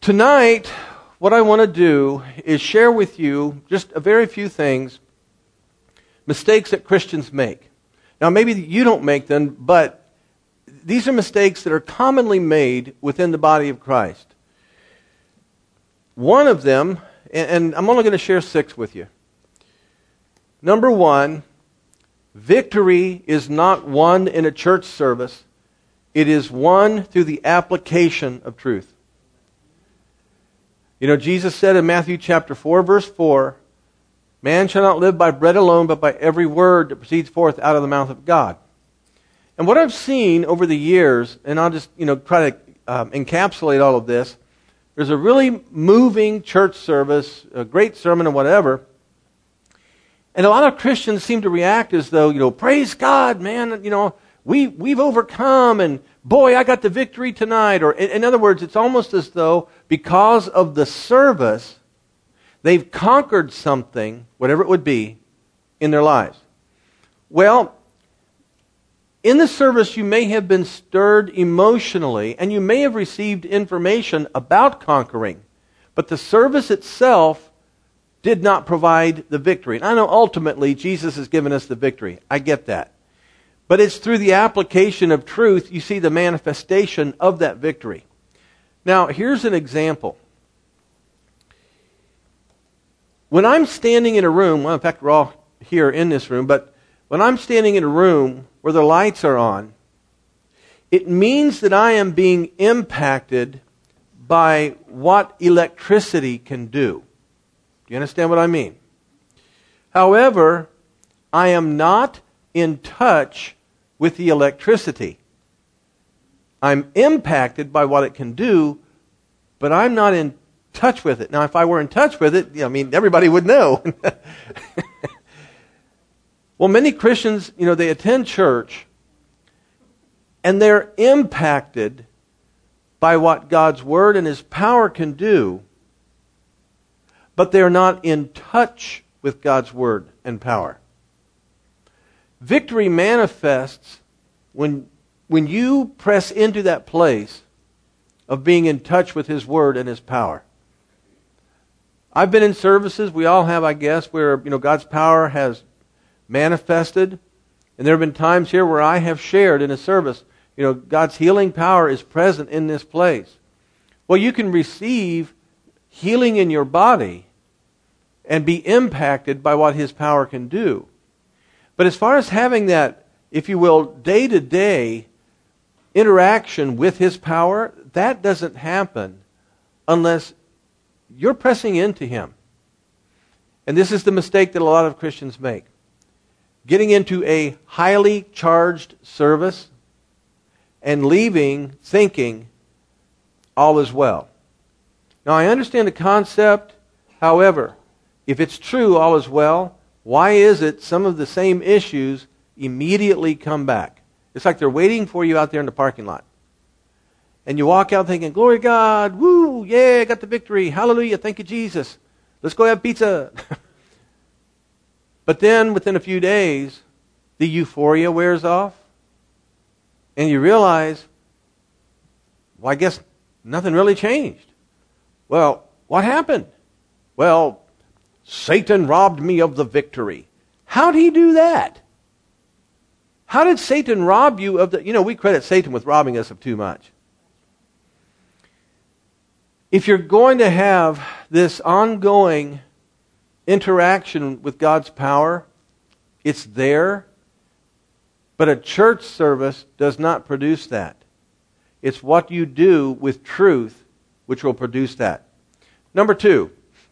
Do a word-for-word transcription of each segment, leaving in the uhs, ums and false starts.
Tonight, what I want to do is share with you just a very few things, mistakes that Christians make. Now, maybe you don't make them, but these are mistakes that are commonly made within the body of Christ. One of them, and I'm only going to share six with you. Number one, victory is not won in a church service. It is won through the application of truth. You know, Jesus said in Matthew chapter four, verse four, man shall not live by bread alone, but by every word that proceeds forth out of the mouth of God. And what I've seen over the years, and I'll just, you know, try to um, encapsulate all of this, there's a really moving church service, a great sermon or whatever, and a lot of Christians seem to react as though, you know, praise God, man, you know, we, we've overcome, and boy, I got the victory tonight. Or in, in other words, it's almost as though because of the service, they've conquered something, whatever it would be, in their lives. Well, in the service, you may have been stirred emotionally, and you may have received information about conquering, but the service itself did not provide the victory. And I know ultimately Jesus has given us the victory. I get that. But it's through the application of truth you see the manifestation of that victory. Now, here's an example. When I'm standing in a room, well, in fact, we're all here in this room, but when I'm standing in a room where the lights are on, it means that I am being impacted by what electricity can do. Do you understand what I mean? However, I am not in touch with the electricity. I'm impacted by what it can do, but I'm not in touch with it. Now, if I were in touch with it, I mean, everybody would know. Well, many Christians, you know, they attend church, and they're impacted by what God's Word and His power can do, but they're not in touch with God's Word and power. Victory manifests when, when you press into that place of being in touch with His Word and His power. I've been in services, we all have, I guess, where, you know, God's power has manifested. And there have been times here where I have shared in a service, you know, God's healing power is present in this place. Well, you can receive healing in your body and be impacted by what His power can do. But as far as having that, if you will, day-to-day interaction with His power, that doesn't happen unless you're pressing into Him. And this is the mistake that a lot of Christians make. Getting into a highly charged service and leaving thinking all is well. Now, I understand the concept. However, if it's true, all is well, why is it some of the same issues immediately come back? It's like they're waiting for you out there in the parking lot. And you walk out thinking, glory to God, woo, yeah, I got the victory, hallelujah, thank you, Jesus. Let's go have pizza. But then within a few days, the euphoria wears off. And you realize, well, I guess nothing really changed. Well, what happened? Well, Satan robbed me of the victory. How did he do that? How did Satan rob you of the... You know, we credit Satan with robbing us of too much. If you're going to have this ongoing interaction with God's power, it's there. But a church service does not produce that. It's what you do with truth which will produce that. Number two,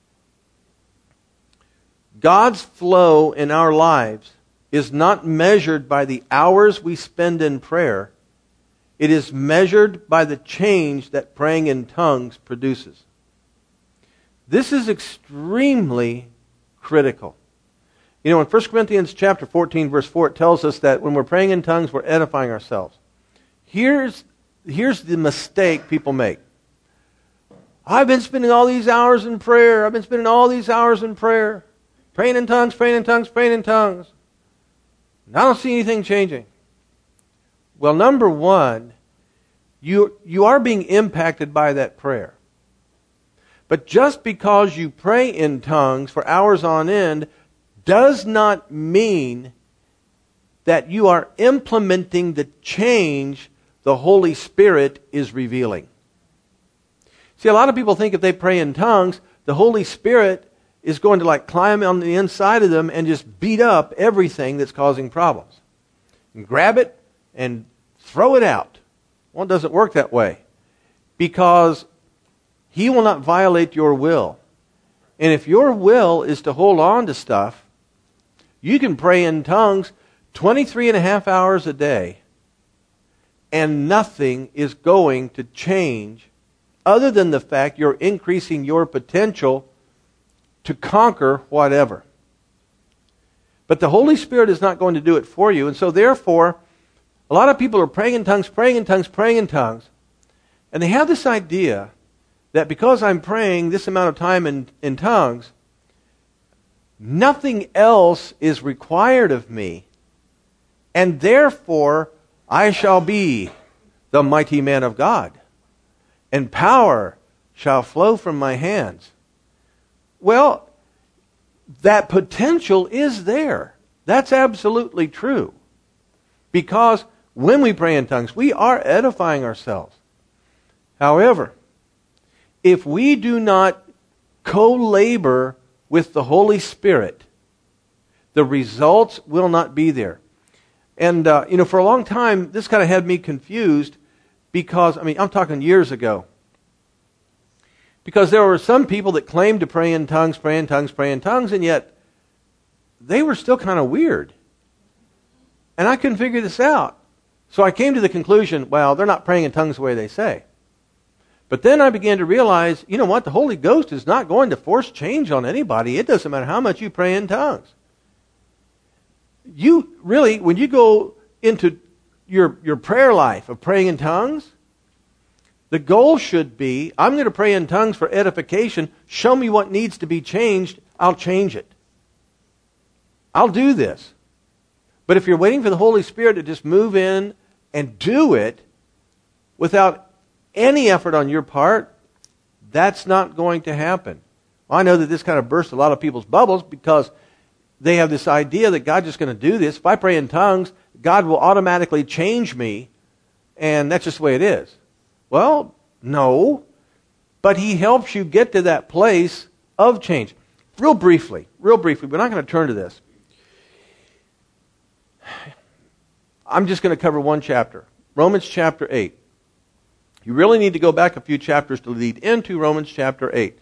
God's flow in our lives is not measured by the hours we spend in prayer. It is measured by the change that praying in tongues produces. This is extremely critical. You know, in First Corinthians chapter fourteen, verse four, it tells us that when we're praying in tongues, we're edifying ourselves. Here's, here's the mistake people make. I've been spending all these hours in prayer. I've been spending all these hours in prayer. Praying in tongues, praying in tongues, praying in tongues. And I don't see anything changing. Well, number one, you, you are being impacted by that prayer. But just because you pray in tongues for hours on end does not mean that you are implementing the change the Holy Spirit is revealing. See, a lot of people think if they pray in tongues, the Holy Spirit is going to like climb on the inside of them and just beat up everything that's causing problems. And grab it and throw it out. Well, it doesn't work that way. Because He will not violate your will. And if your will is to hold on to stuff, you can pray in tongues twenty-three and a half hours a day, and nothing is going to change other than the fact you're increasing your potential to conquer whatever. But the Holy Spirit is not going to do it for you. And so therefore, a lot of people are praying in tongues, praying in tongues, praying in tongues. And they have this idea that because I'm praying this amount of time in, in tongues, nothing else is required of me. And therefore, I shall be the mighty man of God. And power shall flow from my hands. Well, that potential is there. That's absolutely true. Because when we pray in tongues, we are edifying ourselves. However, if we do not co-labor with the Holy Spirit, the results will not be there. And, uh, you know, for a long time, this kind of had me confused because, I mean, I'm talking years ago. Because there were some people that claimed to pray in tongues, pray in tongues, pray in tongues, and yet they were still kind of weird. And I couldn't figure this out. So I came to the conclusion, well, they're not praying in tongues the way they say. But then I began to realize, you know what, the Holy Ghost is not going to force change on anybody. It doesn't matter how much you pray in tongues. You really, when you go into your, your prayer life of praying in tongues, the goal should be, I'm going to pray in tongues for edification. Show me what needs to be changed. I'll change it. I'll do this. But if you're waiting for the Holy Spirit to just move in and do it without any effort on your part, that's not going to happen. Well, I know that this kind of bursts a lot of people's bubbles because they have this idea that God's just going to do this. If I pray in tongues, God will automatically change me, and that's just the way it is. Well, no, but He helps you get to that place of change. Real briefly, real briefly, we're not going to turn to this. I'm just going to cover one chapter, Romans chapter eight. You really need to go back a few chapters to lead into Romans chapter eight.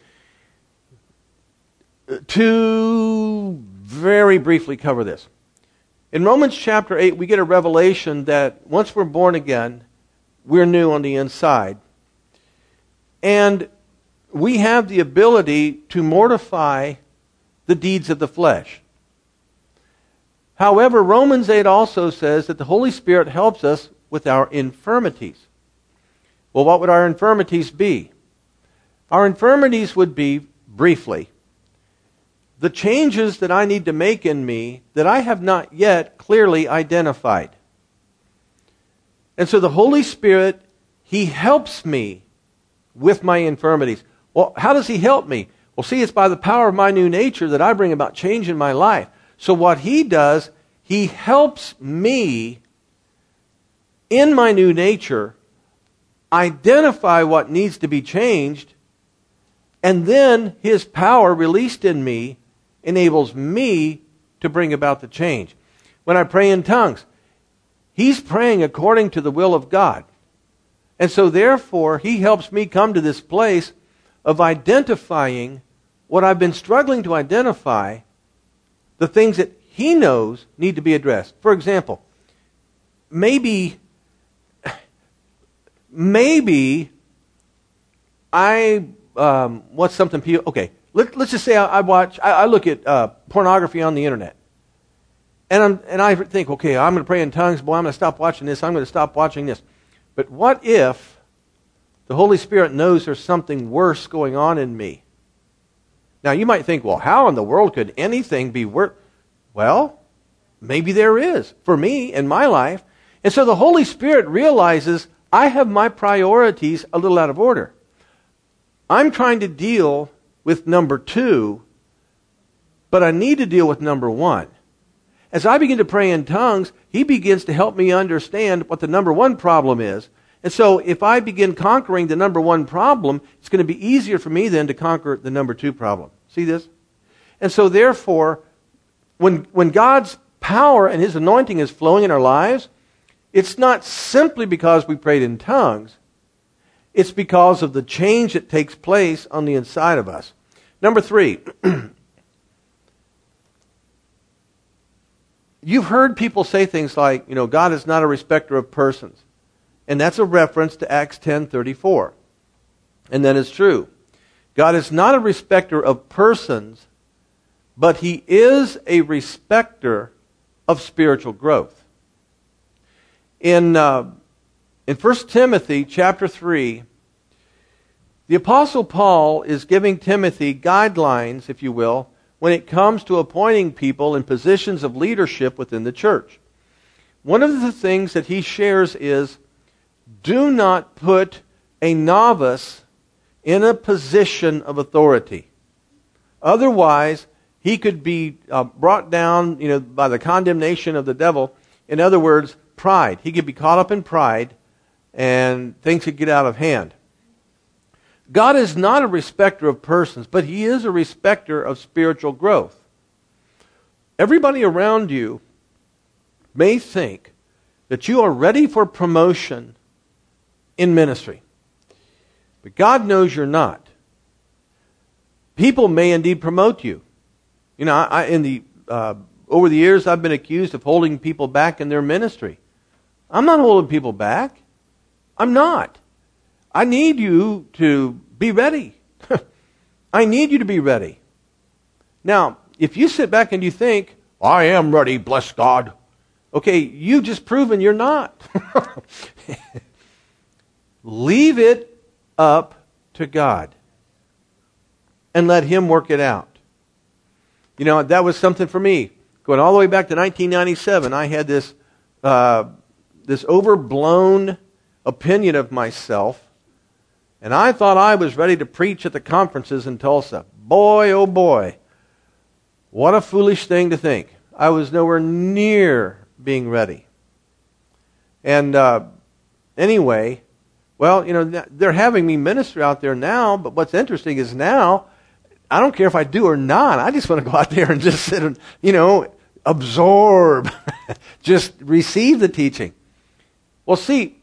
To very briefly cover this. In Romans chapter eight, we get a revelation that once we're born again, we're new on the inside. And we have the ability to mortify the deeds of the flesh. However, Romans eight also says that the Holy Spirit helps us with our infirmities. Well, what would our infirmities be? Our infirmities would be, briefly, the changes that I need to make in me that I have not yet clearly identified. And so the Holy Spirit, He helps me with my infirmities. Well, how does He help me? Well, see, it's by the power of my new nature that I bring about change in my life. So what He does, He helps me in my new nature identify what needs to be changed, and then His power released in me enables me to bring about the change. When I pray in tongues, He's praying according to the will of God. And so therefore, He helps me come to this place of identifying what I've been struggling to identify, the things that He knows need to be addressed. For example, maybe, maybe I, um, what's something people, okay, let, let's just say I, I watch, I, I look at uh, pornography on the internet. And, I'm, and I think, okay, I'm going to pray in tongues, boy, I'm going to stop watching this, I'm going to stop watching this. But what if the Holy Spirit knows there's something worse going on in me? Now, you might think, well, how in the world could anything be worse? Well, maybe there is, for me, in my life. And so the Holy Spirit realizes I have my priorities a little out of order. I'm trying to deal with number two, but I need to deal with number one. As I begin to pray in tongues, he begins to help me understand what the number one problem is. And so if I begin conquering the number one problem, it's going to be easier for me then to conquer the number two problem. See this? And so therefore, when, when God's power and his anointing is flowing in our lives, it's not simply because we prayed in tongues. It's because of the change that takes place on the inside of us. Number three, you've heard people say things like, you know, God is not a respecter of persons. And that's a reference to Acts ten thirty-four. And that is true. God is not a respecter of persons, but he is a respecter of spiritual growth. In, uh, in First Timothy chapter three, the Apostle Paul is giving Timothy guidelines, if you will, when it comes to appointing people in positions of leadership within the church. One of the things that he shares is, do not put a novice in a position of authority. Otherwise, he could be uh, brought down, you know, by the condemnation of the devil. In other words, pride. He could be caught up in pride, and things could get out of hand. God is not a respecter of persons, but he is a respecter of spiritual growth. Everybody around you may think that you are ready for promotion in ministry, but God knows you're not. People may indeed promote you. You know, I, in the uh, over the years, I've been accused of holding people back in their ministry. I'm not holding people back. I'm not. I need you to be ready. I need you to be ready. Now, if you sit back and you think, I am ready, bless God. Okay, you've just proven you're not. Leave it up to God and let him work it out. You know, that was something for me. Going all the way back to nineteen ninety-seven, I had this uh, this overblown opinion of myself, and I thought I was ready to preach at the conferences in Tulsa. Boy, oh boy, what a foolish thing to think. I was nowhere near being ready. And uh, anyway, well, you know, they're having me minister out there now, but what's interesting is now, I don't care if I do or not. I just want to go out there and just sit and, you know, absorb, just receive the teaching. Well, see,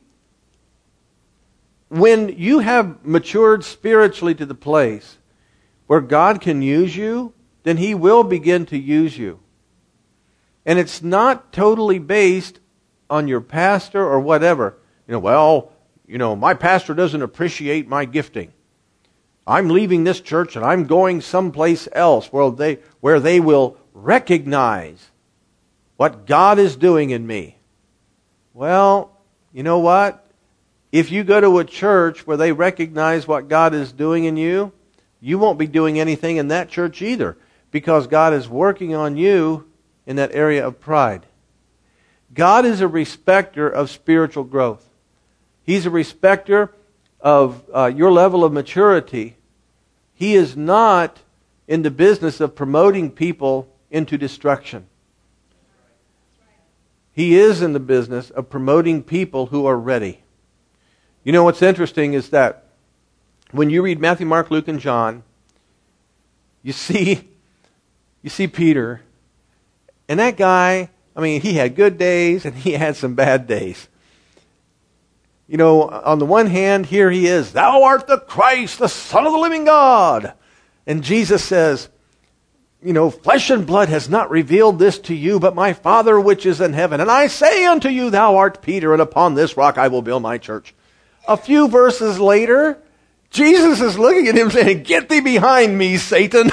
when you have matured spiritually to the place where God can use you, then he will begin to use you. And it's not totally based on your pastor or whatever. You know, well, you know, my pastor doesn't appreciate my gifting. I'm leaving this church and I'm going someplace else where they, where they will recognize what God is doing in me. Well, you know what? If you go to a church where they recognize what God is doing in you, you won't be doing anything in that church either, because God is working on you in that area of pride. God is a respecter of spiritual growth. He's a respecter of uh, your level of maturity. He is not in the business of promoting people into destruction. He is in the business of promoting people who are ready. You know what's interesting is that when you read Matthew, Mark, Luke, and John, you see, you see Peter, and that guy, I mean, he had good days and he had some bad days. You know, on the one hand, here he is, thou art the Christ, the Son of the living God. And Jesus says, you know, flesh and blood has not revealed this to you, but my Father which is in heaven. And I say unto you, thou art Peter, and upon this rock I will build my church. A few verses later, Jesus is looking at him saying, get thee behind me, Satan.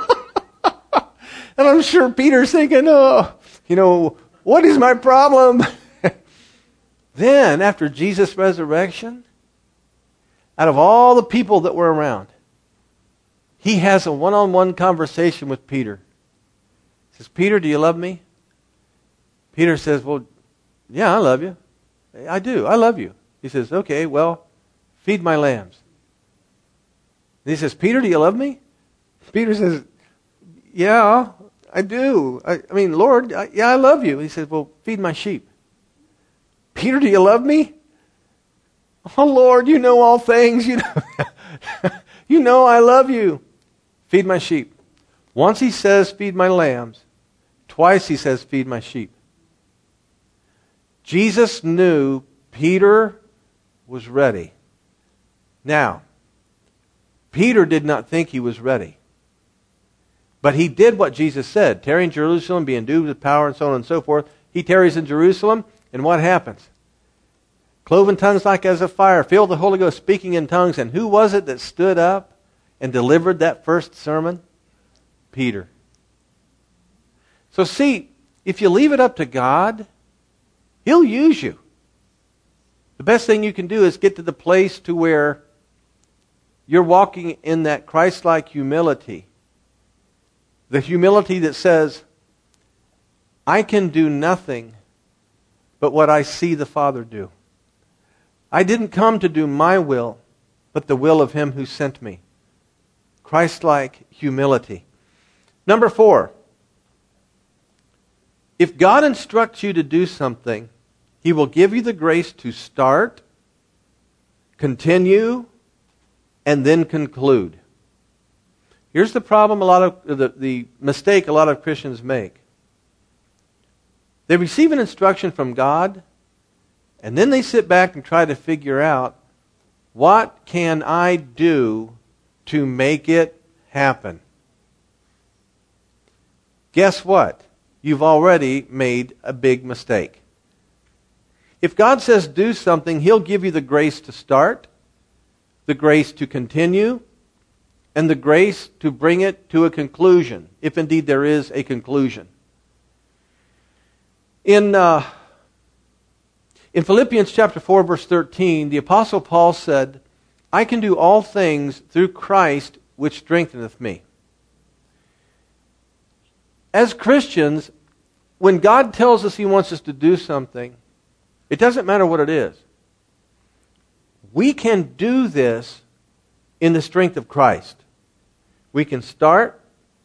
And I'm sure Peter's thinking, oh, you know, what is my problem? Then, after Jesus' resurrection, out of all the people that were around, he has a one-on-one conversation with Peter. He says, Peter, do you love me? Peter says, well, yeah, I love you. I do. I love you. He says, okay, well, feed my lambs. And he says, Peter, do you love me? Peter says, yeah, I do. I, I mean, Lord, I, yeah, I love you. He says, well, feed my sheep. Peter, do you love me? Oh, Lord, you know all things. You know, you know I love you. Feed my sheep. Once he says, feed my lambs. Twice he says, feed my sheep. Jesus knew Peter was ready. Now, Peter did not think he was ready. But he did what Jesus said. Tarry in Jerusalem, be endued with power, and so on and so forth. He tarries in Jerusalem, and what happens? Cloven tongues like as a fire, filled the Holy Ghost, speaking in tongues. And who was it that stood up and delivered that first sermon? Peter. So see, if you leave it up to God, He'll use you. The best thing you can do is get to the place to where you're walking in that Christ-like humility. The humility that says, I can do nothing but what I see the Father do. I didn't come to do my will, but the will of Him who sent me. Christ-like humility. Number four, if God instructs you to do something, He will give you the grace to start, continue, and then conclude. Here's the problem, a lot of the, the mistake a lot of Christians make. They receive an instruction from God, and then they sit back and try to figure out, what can I do to make it happen? Guess what? You've already made a big mistake. If God says do something, He'll give you the grace to start, the grace to continue, and the grace to bring it to a conclusion, if indeed there is a conclusion. In, uh, in Philippians chapter four, verse thirteen, the Apostle Paul said, I can do all things through Christ which strengtheneth me. As Christians, when God tells us He wants us to do something, it doesn't matter what it is. We can do this in the strength of Christ. We can start,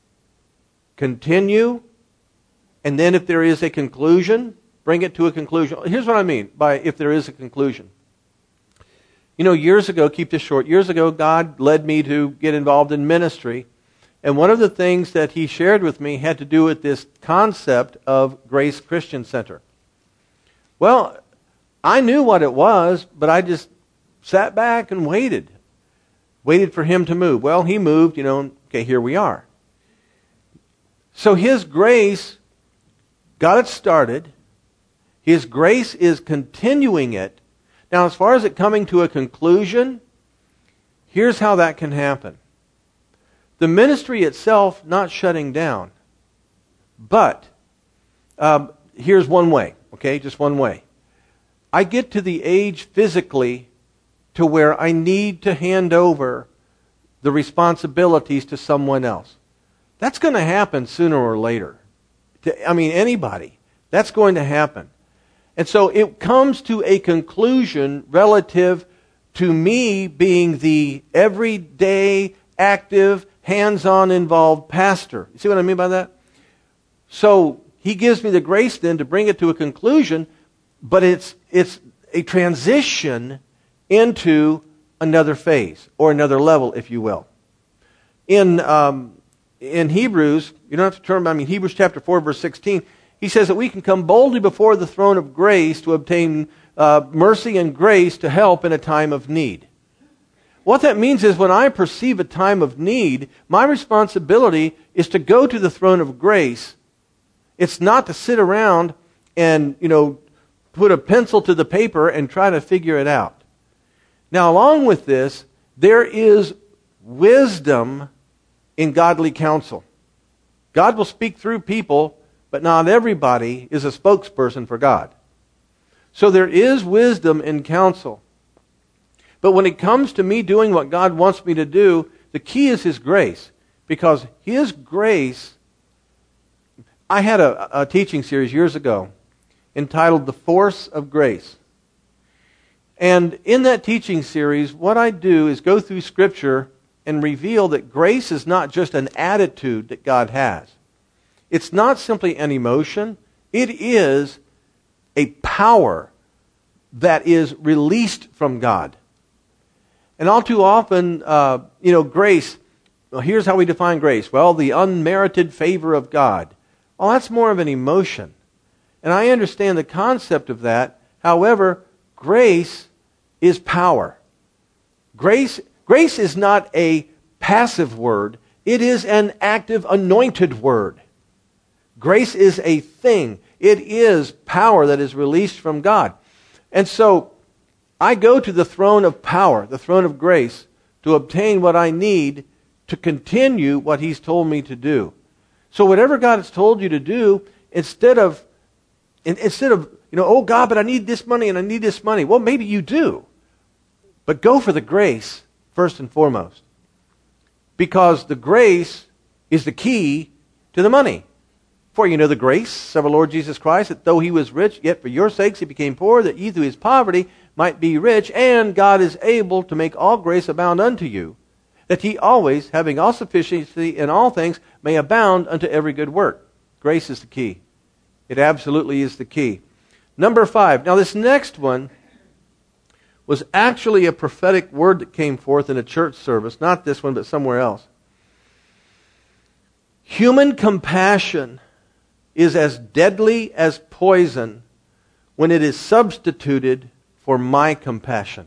continue, and then if there is a conclusion, bring it to a conclusion. Here's what I mean by if there is a conclusion. You know, years ago, keep this short, years ago, God led me to get involved in ministry. And one of the things that He shared with me had to do with this concept of Grace Christian Center. Well, I knew what it was, but I just sat back and waited. Waited for Him to move. Well, He moved, you know, okay, here we are. So His grace got it started. His grace is continuing it. Now, as far as it coming to a conclusion, here's how that can happen. The ministry itself not shutting down. But, um, here's one way, okay, just one way. I get to the age physically to where I need to hand over the responsibilities to someone else. That's going to happen sooner or later. To, I mean, anybody. That's going to happen. And so it comes to a conclusion relative to me being the everyday, active, hands-on involved pastor. You see what I mean by that? So He gives me the grace then to bring it to a conclusion, but it's it's a transition into another phase, or another level, if you will. In um, in Hebrews, you don't have to turn, I mean, Hebrews chapter four, verse sixteen, he says that we can come boldly before the throne of grace to obtain uh, mercy and grace to help in a time of need. What that means is when I perceive a time of need, my responsibility is to go to the throne of grace. It's not to sit around and, you know, put a pencil to the paper and try to figure it out. Now, along with this, there is wisdom in godly counsel. God will speak through people, but not everybody is a spokesperson for God. So there is wisdom in counsel. But when it comes to me doing what God wants me to do, the key is His grace. Because His grace, I had a, a teaching series years ago entitled The Force of Grace. And in that teaching series, what I do is go through Scripture and reveal that grace is not just an attitude that God has. It's not simply an emotion. It is a power that is released from God. And all too often, uh, you know, grace, well, here's how we define grace. Well, the unmerited favor of God. Well, that's more of an emotion. And I understand the concept of that. However, grace is power. Grace, grace is not a passive word. It is an active, anointed word. Grace is a thing. It is power that is released from God. And so, I go to the throne of power, the throne of grace, to obtain what I need to continue what He's told me to do. So whatever God has told you to do, instead of, instead of, you know, oh God, but I need this money and I need this money. Well, maybe you do. But go for the grace first and foremost. Because the grace is the key to the money. For you know the grace of our Lord Jesus Christ, that though He was rich, yet for your sakes He became poor, that ye through His poverty might be rich, and God is able to make all grace abound unto you, that ye always, having all sufficiency in all things, may abound unto every good work. Grace is the key. It absolutely is the key. Number five. Now this next one was actually a prophetic word that came forth in a church service. Not this one, but somewhere else. Human compassion is as deadly as poison when it is substituted for my compassion.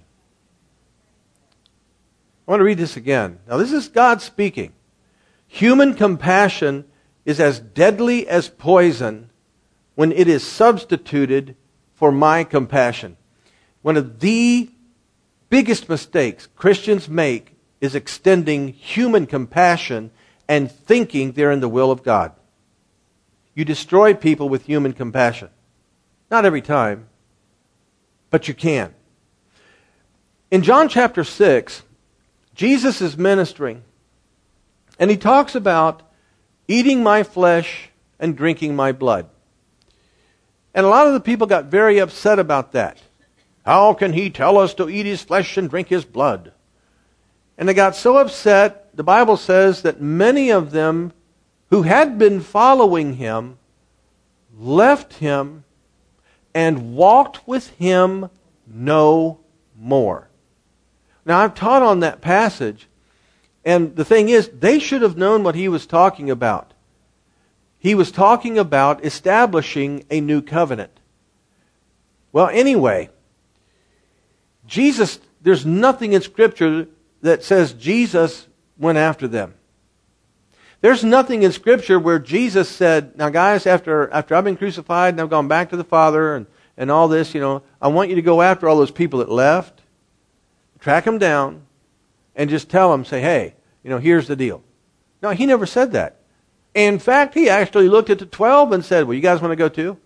I want to read this again. Now this is God speaking. Human compassion is as deadly as poison when it is substituted for my compassion. One of the biggest mistakes Christians make is extending human compassion and thinking they're in the will of God. You destroy people with human compassion. Not every time, but you can. In John chapter six, Jesus is ministering, and He talks about eating my flesh and drinking my blood. And a lot of the people got very upset about that. How can He tell us to eat His flesh and drink His blood? And they got so upset, the Bible says that many of them who had been following Him left Him and walked with Him no more. Now, I've taught on that passage, and the thing is, they should have known what He was talking about. He was talking about establishing a new covenant. Well, anyway, Jesus, there's nothing in Scripture that says Jesus went after them. There's nothing in Scripture where Jesus said, now guys, after after I've been crucified and I've gone back to the Father and, and all this, you know, I want you to go after all those people that left, track them down, and just tell them, say, hey, you know, here's the deal. No, He never said that. In fact, He actually looked at the twelve and said, well, you guys want to go too?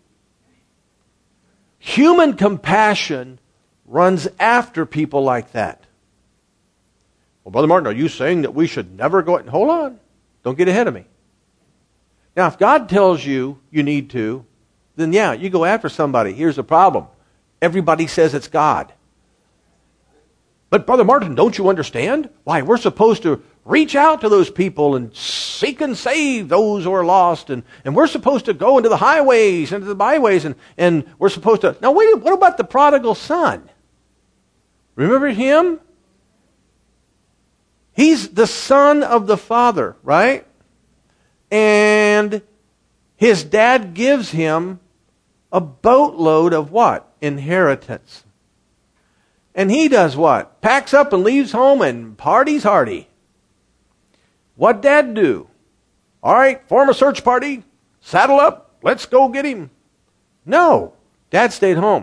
Human compassion runs after people like that. Well, Brother Martin, are you saying that we should never go? Hold on. Don't get ahead of me. Now, if God tells you you need to, then yeah, you go after somebody. Here's the problem. Everybody says it's God. But Brother Martin, don't you understand? Why, we're supposed to reach out to those people and seek and save those who are lost. And, and we're supposed to go into the highways, into the byways, and, and we're supposed to... Now, wait, what about the prodigal son? Remember him? He's the son of the father, right? And his dad gives him a boatload of what? Inheritance. And he does what? Packs up and leaves home and parties hardy. What'd Dad do? All right, form a search party. Saddle up. Let's go get him. No. Dad stayed home.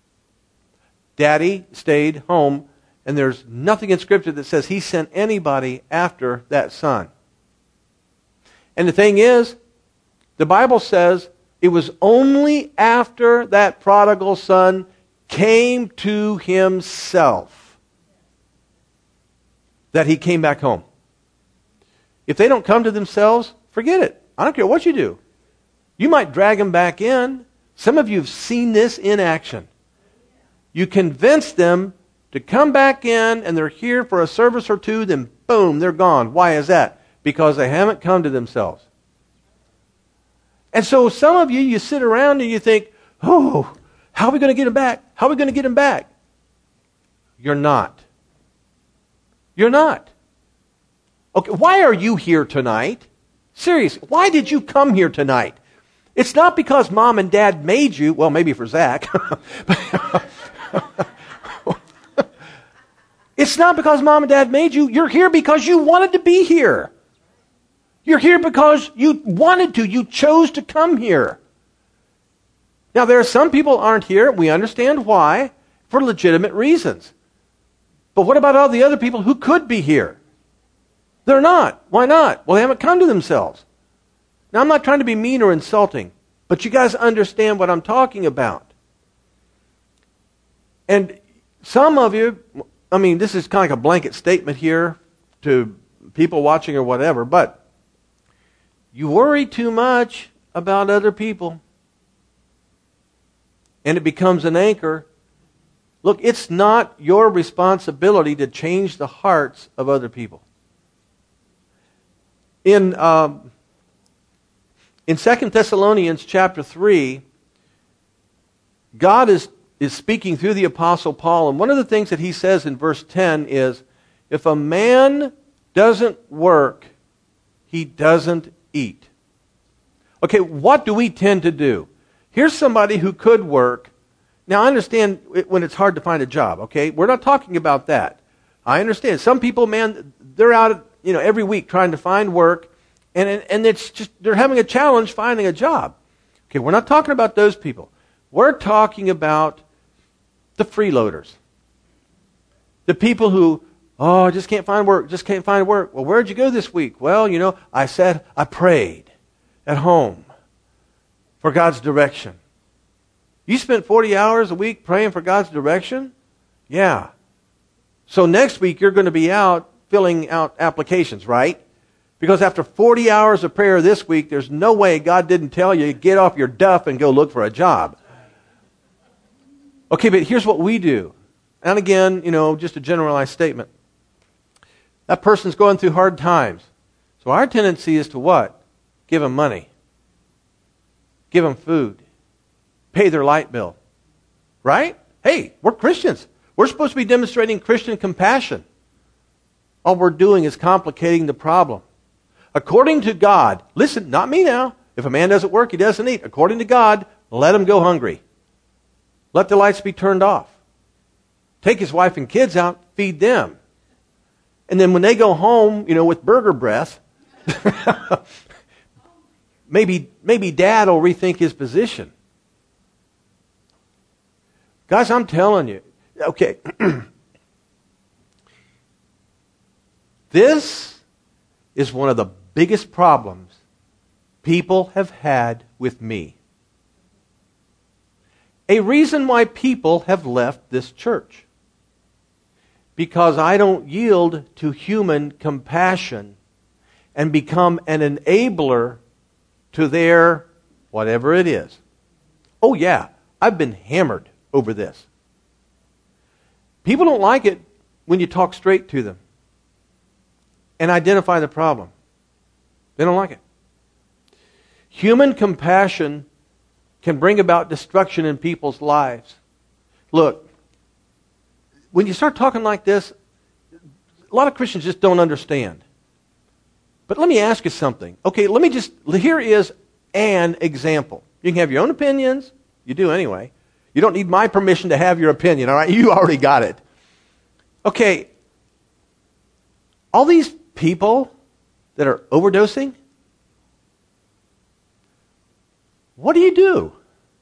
Daddy stayed home. And there's nothing in Scripture that says he sent anybody after that son. And the thing is, the Bible says it was only after that prodigal son came to himself that he came back home. If they don't come to themselves, forget it. I don't care what you do. You might drag them back in. Some of you have seen this in action. You convince them to come back in, and they're here for a service or two, then boom, they're gone. Why is that? Because they haven't come to themselves. And so some of you, you sit around and you think, oh, how are we going to get them back? How are we going to get them back? You're not. You're not. Okay, why are you here tonight? Seriously, why did you come here tonight? It's not because mom and dad made you. Well, maybe for Zach. It's not because mom and dad made you. You're here because you wanted to be here. You're here because you wanted to. You chose to come here. Now, there are some people aren't here. We understand why, for legitimate reasons. But what about all the other people who could be here? They're not. Why not? Well, they haven't come to themselves. Now, I'm not trying to be mean or insulting, but you guys understand what I'm talking about. And some of you, I mean, this is kind of like a blanket statement here to people watching or whatever, but you worry too much about other people, and it becomes an anchor. Look, it's not your responsibility to change the hearts of other people. In um, in Second Thessalonians chapter three, God is, is speaking through the Apostle Paul, and one of the things that he says in verse ten is, if a man doesn't work, he doesn't eat. Okay, what do we tend to do? Here's somebody who could work. Now, I understand when it's hard to find a job, okay? We're not talking about that. I understand. Some people, man, they're out, you know, every week trying to find work, and and it's just, they're having a challenge finding a job. Okay, we're not talking about those people. We're talking about the freeloaders. The people who, oh, I just can't find work, just can't find work. Well, where'd you go this week? Well, you know, I said, I prayed at home for God's direction. You spent forty hours a week praying for God's direction? Yeah. So next week you're going to be out filling out applications, right? Because after forty hours of prayer this week, there's no way God didn't tell you, get off your duff and go look for a job. Okay, but here's what we do. And again, you know, just a generalized statement. That person's going through hard times. So our tendency is to what? Give them money. Give them food. Pay their light bill. Right? Hey, we're Christians. We're supposed to be demonstrating Christian compassion. All we're doing is complicating the problem. According to God, listen, not me now. If a man doesn't work, he doesn't eat. According to God, let him go hungry. Let the lights be turned off. Take his wife and kids out, feed them. And then when they go home, you know, with burger breath, maybe, maybe dad will rethink his position. Guys, I'm telling you, okay, this is one of the biggest problems people have had with me. A reason why people have left this church. Because I don't yield to human compassion and become an enabler to their whatever it is. Oh yeah, I've been hammered over this. People don't like it when you talk straight to them and identify the problem. They don't like it. Human compassion can bring about destruction in people's lives. Look, when you start talking like this, a lot of Christians just don't understand. But let me ask you something. Okay, let me just, here is an example. You can have your own opinions. You do anyway. You don't need my permission to have your opinion, all right? You already got it. Okay, all these people that are overdosing, what do you do?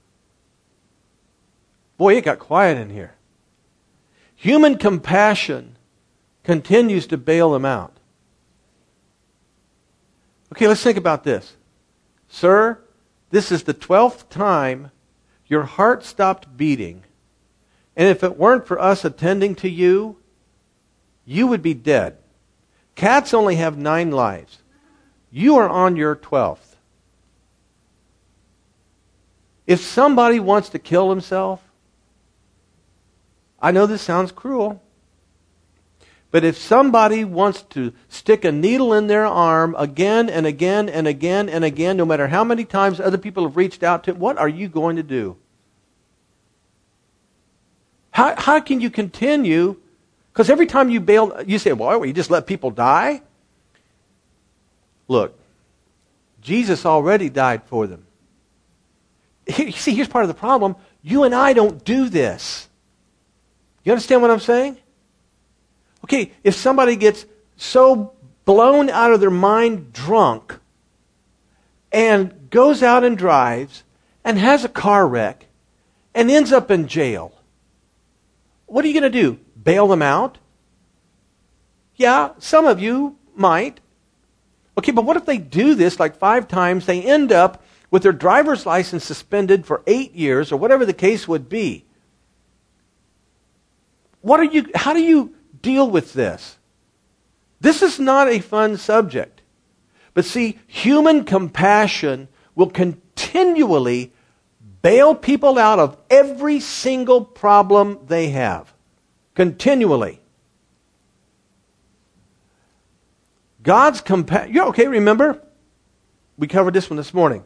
Boy, it got quiet in here. Human compassion continues to bail them out. Okay, let's think about this. Sir, this is the twelfth time your heart stopped beating. And if it weren't for us attending to you, you would be dead. Cats only have nine lives. You are on your twelfth. If somebody wants to kill himself, I know this sounds cruel, But if somebody wants to stick a needle in their arm again and again and again and again, no matter how many times other people have reached out to, what are you going to do? How, how can you continue? Because every time you bail, you say, well, you just let people die? Look, Jesus already died for them. You see, here's part of the problem. You and I don't do this. You understand what I'm saying? Okay, if somebody gets so blown out of their mind drunk and goes out and drives and has a car wreck and ends up in jail, what are you going to do? Bail them out? Yeah, some of you might. Okay, but what if they do this like five times, they end up with their driver's license suspended for eight years or whatever the case would be? What are you, how do you deal with this? This is not a fun subject. But see, human compassion will continually bail people out of every single problem they have. Continually. God's compassion. Yeah, okay, remember? We covered this one this morning.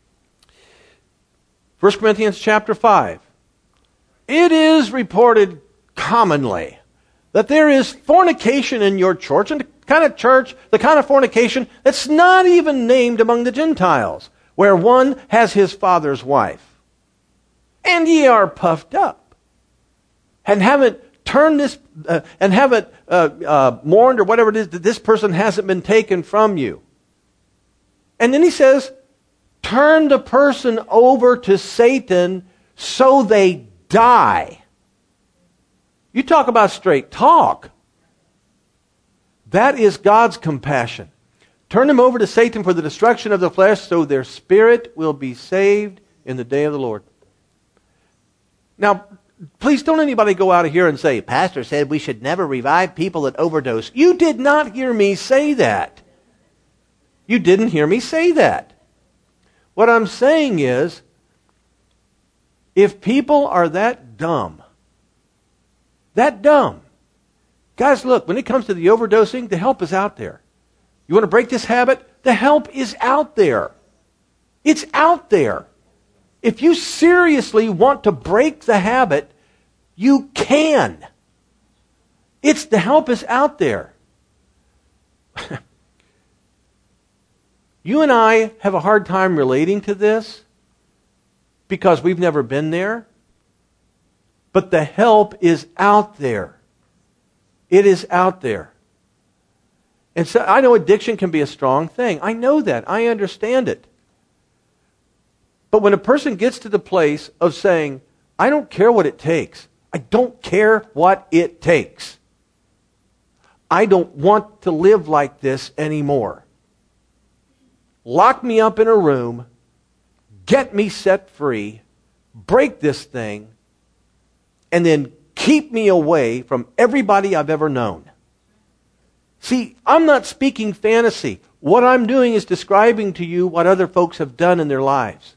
First Corinthians chapter five. It is reported commonly that there is fornication in your church, and the kind of church, the kind of fornication that's not even named among the Gentiles, where one has his father's wife. And ye are puffed up, and haven't turned this, uh, and haven't uh, uh, mourned, or whatever it is, that this person hasn't been taken from you. And then he says, turn the person over to Satan so they die. You talk about straight talk. That is God's compassion. Turn them over to Satan for the destruction of the flesh so their spirit will be saved in the day of the Lord. Now, please don't anybody go out of here and say, Pastor said we should never revive people that overdose. You did not hear me say that. You didn't hear me say that. What I'm saying is, if people are that dumb, that dumb, guys, look, when it comes to the overdosing, the help is out there. You want to break this habit? The help is out there. It's out there. If you seriously want to break the habit, you can. It's the help is out there. You and I have a hard time relating to this because we've never been there. But the help is out there. It is out there. And so I know addiction can be a strong thing. I know that. I understand it. But when a person gets to the place of saying, I don't care what it takes. I don't care what it takes. I don't want to live like this anymore. Lock me up in a room. Get me set free. Break this thing. And then keep me away from everybody I've ever known. See, I'm not speaking fantasy. What I'm doing is describing to you what other folks have done in their lives.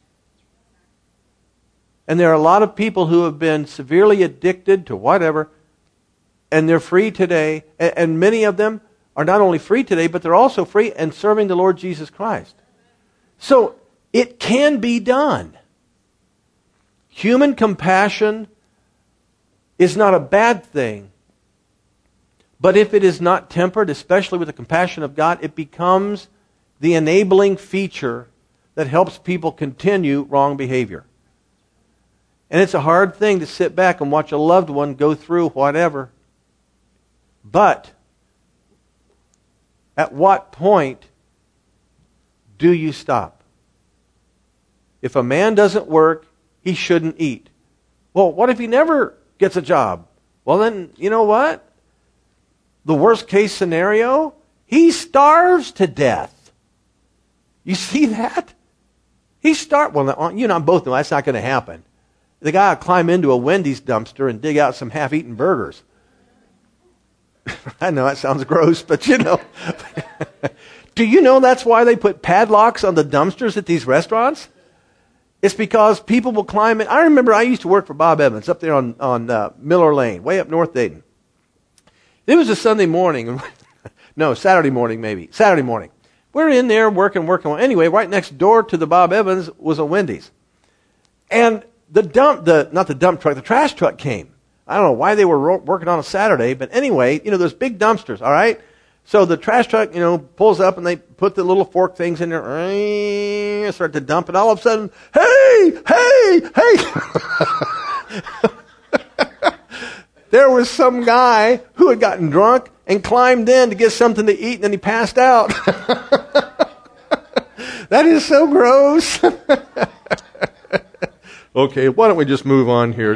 And there are a lot of people who have been severely addicted to whatever, and they're free today. And many of them are not only free today, but they're also free and serving the Lord Jesus Christ. So it can be done. Human compassion is not a bad thing. But if it is not tempered, especially with the compassion of God, it becomes the enabling feature that helps people continue wrong behavior. And it's a hard thing to sit back and watch a loved one go through whatever. But at what point do you stop? If a man doesn't work, he shouldn't eat. Well, what if he never gets a job? Well, then, you know what? The worst case scenario, he starves to death. You see that? He starves. Well, you and I both know that's not going to happen. The guy will climb into a Wendy's dumpster and dig out some half-eaten burgers. I know that sounds gross, but you know. Do you know that's why they put padlocks on the dumpsters at these restaurants? It's because people will climb in. I remember I used to work for Bob Evans up there on, on uh, Miller Lane, way up North Dayton. It was a Sunday morning. No, Saturday morning maybe. Saturday morning. We're in there working, working. Anyway, right next door to the Bob Evans was a Wendy's. And the dump, the not the dump truck, the trash truck came. I don't know why they were ro- working on a Saturday, but anyway, you know, those big dumpsters, all right? So the trash truck, you know, pulls up and they put the little fork things in there, start to dump, and all of a sudden, hey, hey, hey! There was some guy who had gotten drunk and climbed in to get something to eat, and then he passed out. That is so gross. Okay, why don't we just move on here?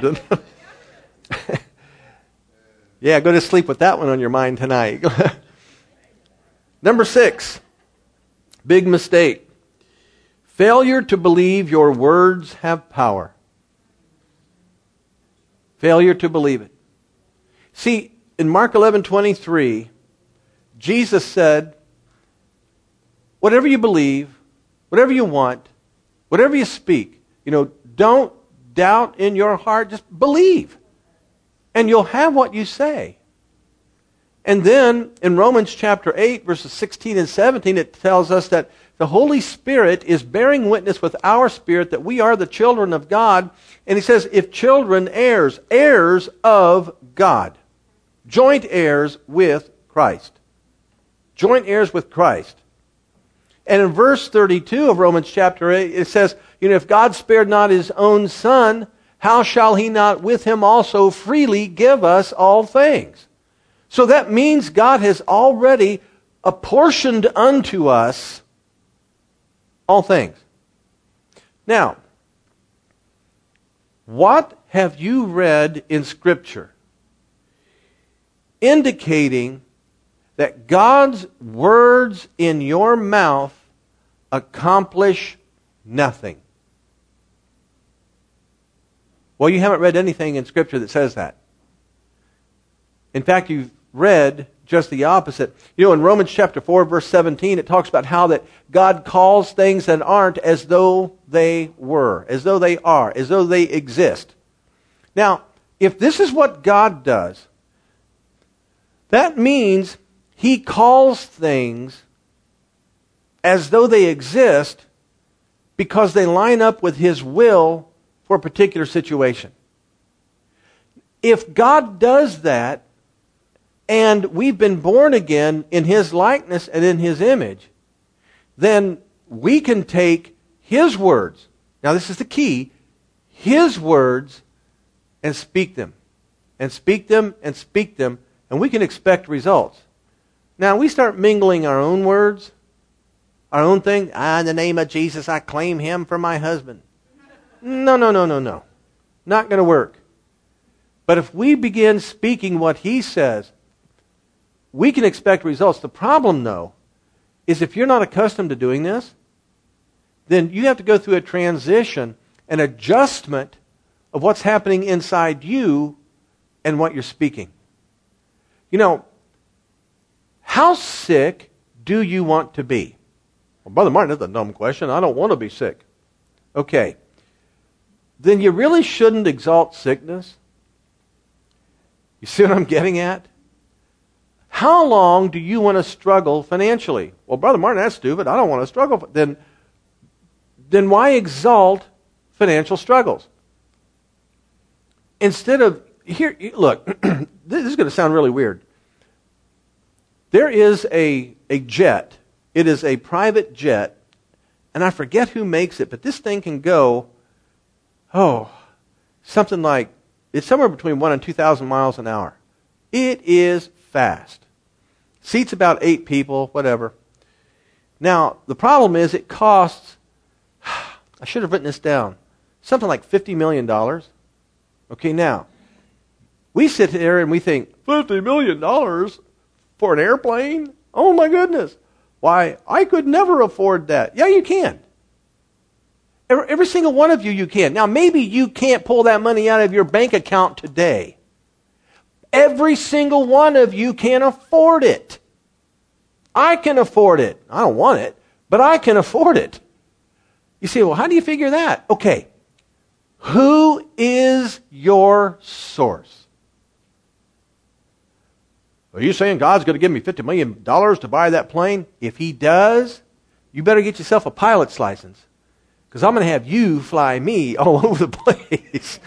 Yeah, go to sleep with that one on your mind tonight. Number six, big mistake. Failure to believe your words have power. Failure to believe it. See, in Mark eleven twenty-three, Jesus said, whatever you believe, whatever you want, whatever you speak, you know, don't doubt in your heart, just believe. And you'll have what you say. And then in Romans chapter eight, verses sixteen and seventeen, it tells us that the Holy Spirit is bearing witness with our spirit that we are the children of God. And he says, if children, heirs, heirs of God, joint heirs with Christ. Joint heirs with Christ. And in verse thirty-two of Romans chapter eight, it says, you know, if God spared not his own Son, how shall he not with him also freely give us all things? So that means God has already apportioned unto us all things. Now, what have you read in Scripture indicating that God's words in your mouth accomplish nothing? Well, you haven't read anything in Scripture that says that. In fact, you've read just the opposite. You know, in Romans chapter four, verse seventeen, it talks about how that God calls things that aren't as though they were, as though they are, as though they exist. Now, if this is what God does, that means he calls things as though they exist because they line up with his will for a particular situation. If God does that, and we've been born again in his likeness and in his image, then we can take his words, now this is the key, his words, and speak them. And speak them and speak them, and we can expect results. Now, we start mingling our own words, our own thing. Ah, in the name of Jesus, I claim him for my husband. No, no, no, no, no. Not going to work. But if we begin speaking what he says, we can expect results. The problem, though, is if you're not accustomed to doing this, then you have to go through a transition, an adjustment of what's happening inside you and what you're speaking. You know, how sick do you want to be? Well, Brother Martin, that's a dumb question. I don't want to be sick. Okay. Then you really shouldn't exalt sickness. You see what I'm getting at? How long do you want to struggle financially? Well, Brother Martin, that's stupid. I don't want to struggle. Then, then why exalt financial struggles? Instead of, here, look, this is going to sound really weird. There is a, a jet. It is a private jet, and I forget who makes it, but this thing can go, oh, something like, it's somewhere between one and two thousand miles an hour. It is fast. Seats about eight people, whatever. Now, the problem is it costs, I should have written this down, something like fifty million dollars. Okay, now, we sit there and we think, fifty million dollars for an airplane? Oh my goodness. Why, I could never afford that. Yeah, you can. Every, every single one of you, you can. Now, maybe you can't pull that money out of your bank account today. Every single one of you can afford it. I can afford it. I don't want it, but I can afford it. You say, well, how do you figure that? Okay. Who is your source? Are you saying God's going to give me fifty million dollars to buy that plane? If he does, you better get yourself a pilot's license. Because I'm going to have you fly me all over the place.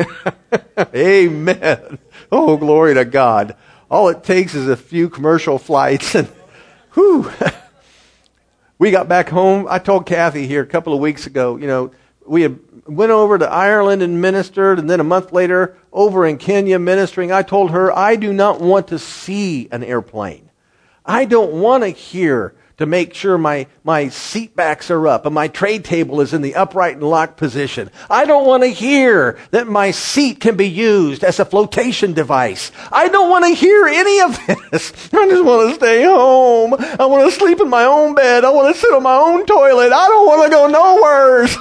Amen. Oh, glory to God. All it takes is a few commercial flights. And whew. We got back home. I told Kathy here a couple of weeks ago, you know, we had went over to Ireland and ministered, and then a month later over in Kenya ministering. I told her, I do not want to see an airplane. I don't want to hear to make sure my, my seat backs are up and my tray table is in the upright and locked position. I don't want to hear that my seat can be used as a flotation device. I don't want to hear any of this. I just want to stay home. I want to sleep in my own bed. I want to sit on my own toilet. I don't want to go nowheres.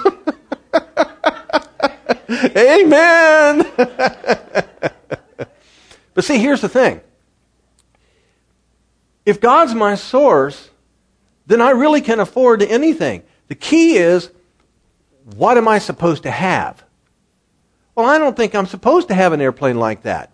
Amen. But see, here's the thing. If God's my source, then I really can afford anything. The key is, what am I supposed to have? Well, I don't think I'm supposed to have an airplane like that.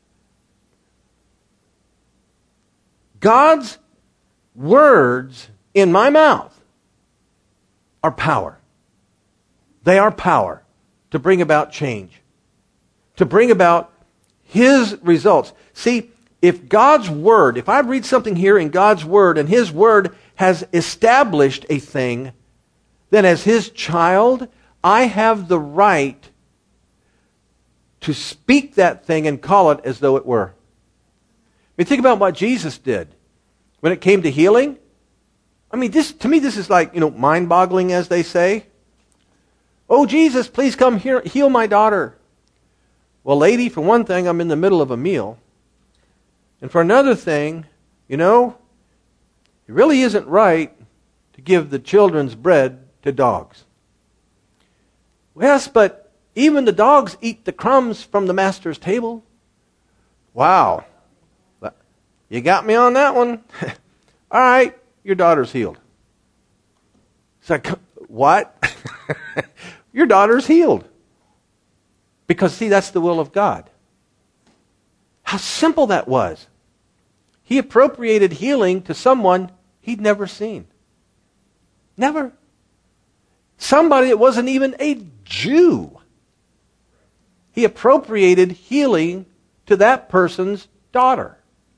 God's words in my mouth are power. They are power to bring about change, to bring about His results. See, if God's Word, if I read something here in God's Word and His Word has established a thing, then as His child, I have the right to speak that thing and call it as though it were. I mean, think about what Jesus did when it came to healing. I mean, this to me, this is like, you know, mind-boggling, as they say. Oh, Jesus, please come here, heal my daughter. Well, lady, for one thing, I'm in the middle of a meal. And for another thing, you know, it really isn't right to give the children's bread to dogs. Yes, but even the dogs eat the crumbs from the master's table. Wow. You got me on that one. All right, your daughter's healed. It's like, what? Your daughter's healed. Because, see, that's the will of God. How simple that was. He appropriated healing to someone he'd never seen. Never. Somebody that wasn't even a Jew. He appropriated healing to that person's daughter.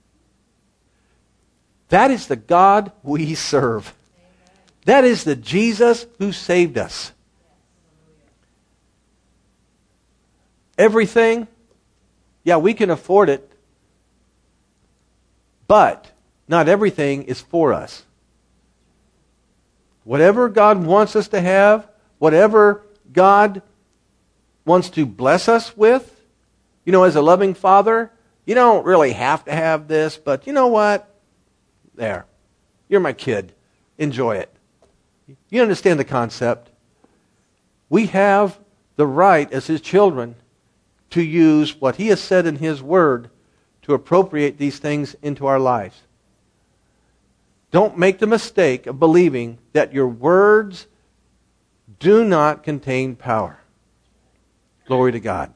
That is the God we serve. That is the Jesus who saved us. Everything, yeah, we can afford it, but not everything is for us. Whatever God wants us to have, whatever God wants to bless us with, you know, as a loving father, you don't really have to have this, but you know what? There. You're my kid. Enjoy it. You understand the concept. We have the right as His children to use what He has said in His Word to appropriate these things into our lives. Don't make the mistake of believing that your words do not contain power. Glory to God.